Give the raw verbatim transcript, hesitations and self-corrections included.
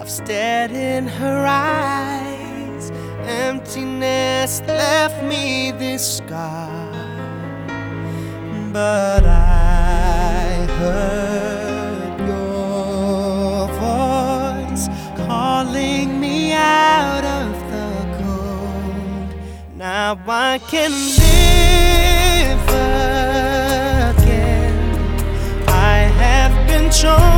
I've stared in her eyes. Emptiness left me this scar, but I heard your voice calling me out of the cold. Now I can live again. I have been chosen